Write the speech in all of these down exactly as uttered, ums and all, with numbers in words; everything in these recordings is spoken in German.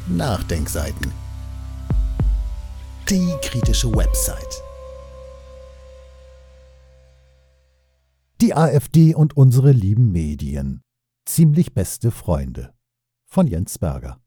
Nachdenkseiten. Die kritische Website. Die AfD und unsere lieben Medien. Ziemlich beste Freunde. Von Jens Berger.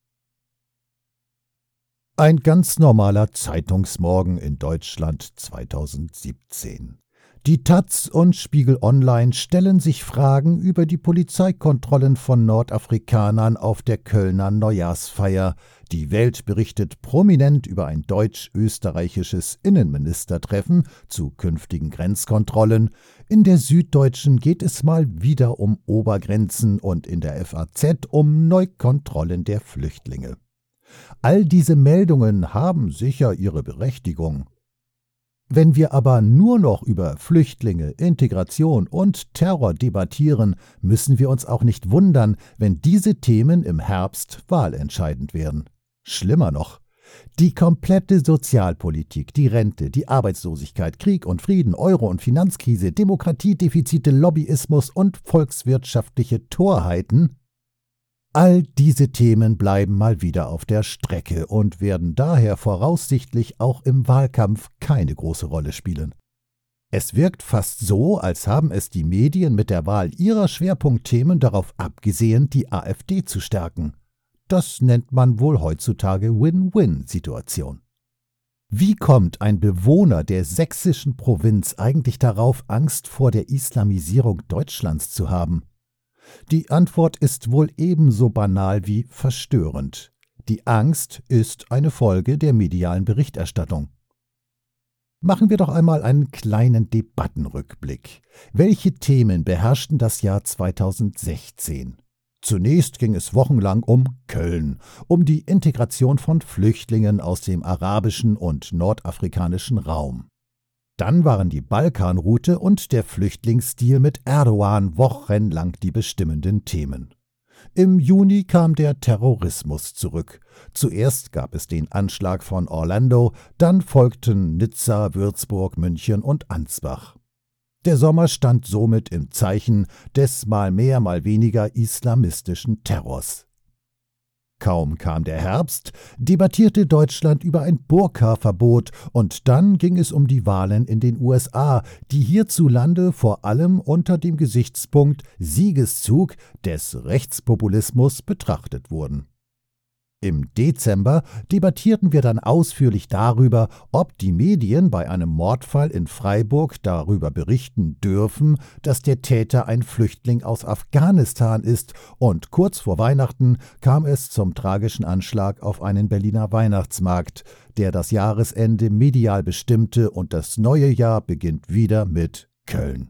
Ein ganz normaler Zeitungsmorgen in Deutschland zweitausendsiebzehn. Die Taz und Spiegel Online stellen sich Fragen über die Polizeikontrollen von Nordafrikanern auf der Kölner Neujahrsfeier. Die Welt berichtet prominent über ein deutsch-österreichisches Innenministertreffen zu künftigen Grenzkontrollen. In der Süddeutschen geht es mal wieder um Obergrenzen und in der F A Z um Neukontrollen der Flüchtlinge. All diese Meldungen haben sicher ihre Berechtigung. Wenn wir aber nur noch über Flüchtlinge, Integration und Terror debattieren, müssen wir uns auch nicht wundern, wenn diese Themen im Herbst wahlentscheidend werden. Schlimmer noch, die komplette Sozialpolitik, die Rente, die Arbeitslosigkeit, Krieg und Frieden, Euro- und Finanzkrise, Demokratiedefizite, Lobbyismus und volkswirtschaftliche Torheiten, all diese Themen bleiben mal wieder auf der Strecke und werden daher voraussichtlich auch im Wahlkampf keine große Rolle spielen. Es wirkt fast so, als haben es die Medien mit der Wahl ihrer Schwerpunktthemen darauf abgesehen, die AfD zu stärken. Das nennt man wohl heutzutage Win-Win-Situation. Wie kommt ein Bewohner der sächsischen Provinz eigentlich darauf, Angst vor der Islamisierung Deutschlands zu haben? Die Antwort ist wohl ebenso banal wie verstörend. Die Angst ist eine Folge der medialen Berichterstattung. Machen wir doch einmal einen kleinen Debattenrückblick. Welche Themen beherrschten das Jahr zweitausendsechzehn? Zunächst ging es wochenlang um Köln, um die Integration von Flüchtlingen aus dem arabischen und nordafrikanischen Raum. Dann waren die Balkanroute und der Flüchtlingsdeal mit Erdogan wochenlang die bestimmenden Themen. Im Juni kam der Terrorismus zurück. Zuerst gab es den Anschlag von Orlando, dann folgten Nizza, Würzburg, München und Ansbach. Der Sommer stand somit im Zeichen des mal mehr, mal weniger islamistischen Terrors. Kaum kam der Herbst, debattierte Deutschland über ein Burka-Verbot und dann ging es um die Wahlen in den U S A, die hierzulande vor allem unter dem Gesichtspunkt Siegeszug des Rechtspopulismus betrachtet wurden. Im Dezember debattierten wir dann ausführlich darüber, ob die Medien bei einem Mordfall in Freiburg darüber berichten dürfen, dass der Täter ein Flüchtling aus Afghanistan ist, und kurz vor Weihnachten kam es zum tragischen Anschlag auf einen Berliner Weihnachtsmarkt, der das Jahresende medial bestimmte, und das neue Jahr beginnt wieder mit Köln.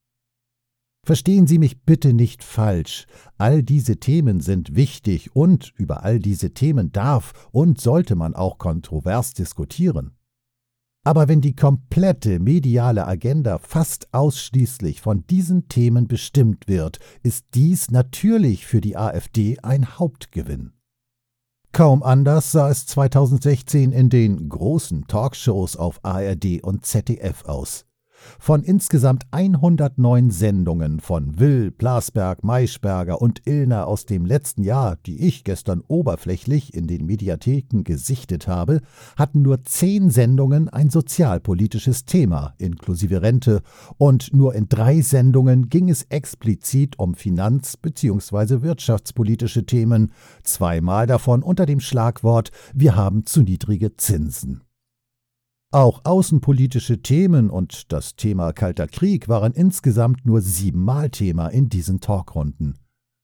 Verstehen Sie mich bitte nicht falsch. All diese Themen sind wichtig und über all diese Themen darf und sollte man auch kontrovers diskutieren. Aber wenn die komplette mediale Agenda fast ausschließlich von diesen Themen bestimmt wird, ist dies natürlich für die AfD ein Hauptgewinn. Kaum anders sah es zweitausendsechzehn in den großen Talkshows auf A R D und Z D F aus. Von insgesamt hundertneun Sendungen von Will, Blasberg, Maischberger und Illner aus dem letzten Jahr, die ich gestern oberflächlich in den Mediatheken gesichtet habe, hatten nur zehn Sendungen ein sozialpolitisches Thema inklusive Rente, und nur in drei Sendungen ging es explizit um finanz- bzw. wirtschaftspolitische Themen, zweimal davon unter dem Schlagwort „Wir haben zu niedrige Zinsen". Auch außenpolitische Themen und das Thema Kalter Krieg waren insgesamt nur siebenmal Thema in diesen Talkrunden.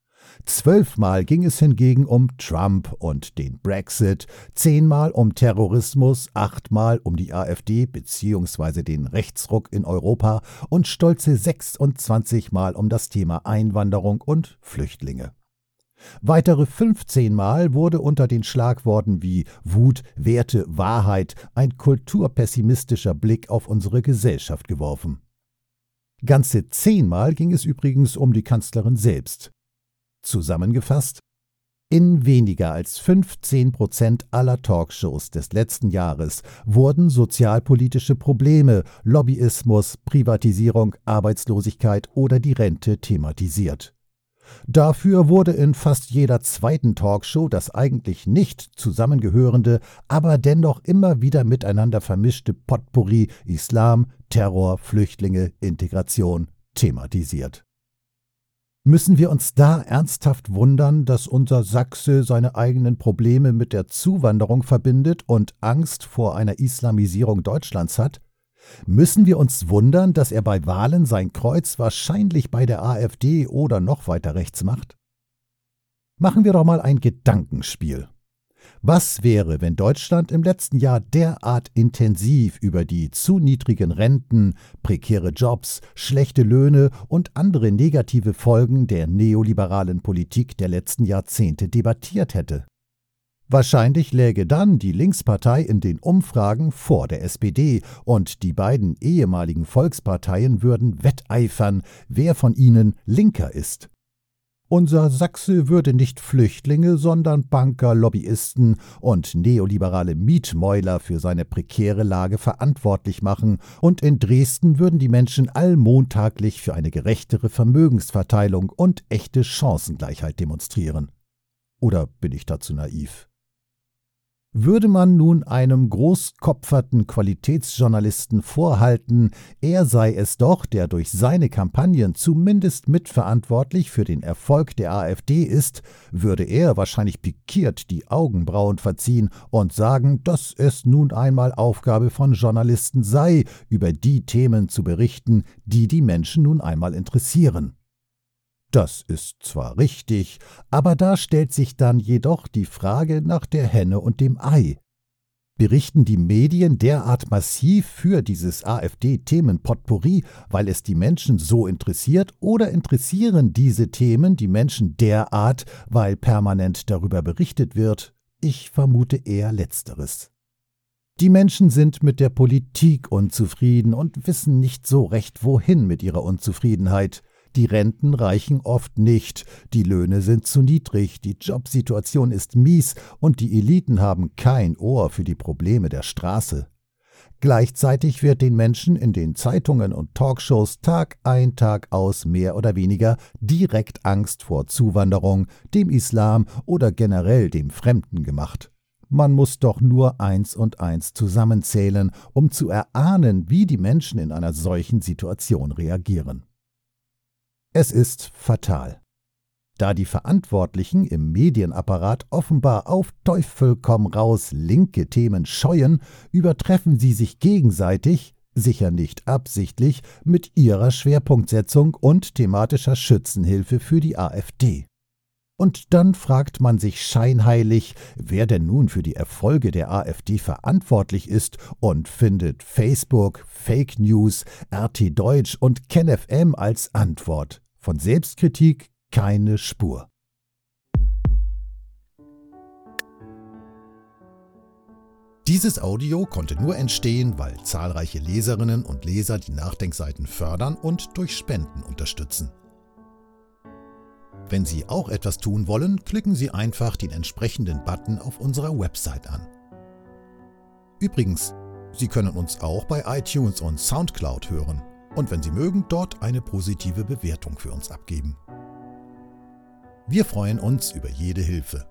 Zwölfmal ging es hingegen um Trump und den Brexit, zehnmal um Terrorismus, achtmal um die AfD bzw. den Rechtsruck in Europa und stolze sechsundzwanzig Mal um das Thema Einwanderung und Flüchtlinge. Weitere fünfzehn Mal wurde unter den Schlagworten wie Wut, Werte, Wahrheit ein kulturpessimistischer Blick auf unsere Gesellschaft geworfen. Ganze zehnmal ging es übrigens um die Kanzlerin selbst. Zusammengefasst: In weniger als fünfzehn Prozent aller Talkshows des letzten Jahres wurden sozialpolitische Probleme, Lobbyismus, Privatisierung, Arbeitslosigkeit oder die Rente thematisiert. Dafür wurde in fast jeder zweiten Talkshow das eigentlich nicht zusammengehörende, aber dennoch immer wieder miteinander vermischte Potpourri Islam, Terror, Flüchtlinge, Integration thematisiert. Müssen wir uns da ernsthaft wundern, dass unser Sachse seine eigenen Probleme mit der Zuwanderung verbindet und Angst vor einer Islamisierung Deutschlands hat? Müssen wir uns wundern, dass er bei Wahlen sein Kreuz wahrscheinlich bei der AfD oder noch weiter rechts macht? Machen wir doch mal ein Gedankenspiel. Was wäre, wenn Deutschland im letzten Jahr derart intensiv über die zu niedrigen Renten, prekäre Jobs, schlechte Löhne und andere negative Folgen der neoliberalen Politik der letzten Jahrzehnte debattiert hätte? Wahrscheinlich läge dann die Linkspartei in den Umfragen vor der S P D und die beiden ehemaligen Volksparteien würden wetteifern, wer von ihnen linker ist. Unser Sachse würde nicht Flüchtlinge, sondern Banker, Lobbyisten und neoliberale Mietmäuler für seine prekäre Lage verantwortlich machen, und in Dresden würden die Menschen allmontaglich für eine gerechtere Vermögensverteilung und echte Chancengleichheit demonstrieren. Oder bin ich dazu naiv? Würde man nun einem großkopferten Qualitätsjournalisten vorhalten, er sei es doch, der durch seine Kampagnen zumindest mitverantwortlich für den Erfolg der AfD ist, würde er wahrscheinlich pikiert die Augenbrauen verziehen und sagen, dass es nun einmal Aufgabe von Journalisten sei, über die Themen zu berichten, die die Menschen nun einmal interessieren. Das ist zwar richtig, aber da stellt sich dann jedoch die Frage nach der Henne und dem Ei. Berichten die Medien derart massiv für dieses AfD-Themen-Potpourri, weil es die Menschen so interessiert, oder interessieren diese Themen die Menschen derart, weil permanent darüber berichtet wird? Ich vermute eher Letzteres. Die Menschen sind mit der Politik unzufrieden und wissen nicht so recht, wohin mit ihrer Unzufriedenheit. Die Renten reichen oft nicht, die Löhne sind zu niedrig, die Jobsituation ist mies und die Eliten haben kein Ohr für die Probleme der Straße. Gleichzeitig wird den Menschen in den Zeitungen und Talkshows Tag ein, Tag aus mehr oder weniger direkt Angst vor Zuwanderung, dem Islam oder generell dem Fremden gemacht. Man muss doch nur eins und eins zusammenzählen, um zu erahnen, wie die Menschen in einer solchen Situation reagieren. Es ist fatal. Da die Verantwortlichen im Medienapparat offenbar auf Teufel komm raus linke Themen scheuen, übertreffen sie sich gegenseitig, sicher nicht absichtlich, mit ihrer Schwerpunktsetzung und thematischer Schützenhilfe für die AfD. Und dann fragt man sich scheinheilig, wer denn nun für die Erfolge der AfD verantwortlich ist, und findet Facebook, Fake News, R T Deutsch und KenFM als Antwort. Von Selbstkritik keine Spur. Dieses Audio konnte nur entstehen, weil zahlreiche Leserinnen und Leser die Nachdenkseiten fördern und durch Spenden unterstützen. Wenn Sie auch etwas tun wollen, klicken Sie einfach den entsprechenden Button auf unserer Website an. Übrigens, Sie können uns auch bei iTunes und Soundcloud hören und wenn Sie mögen, dort eine positive Bewertung für uns abgeben. Wir freuen uns über jede Hilfe.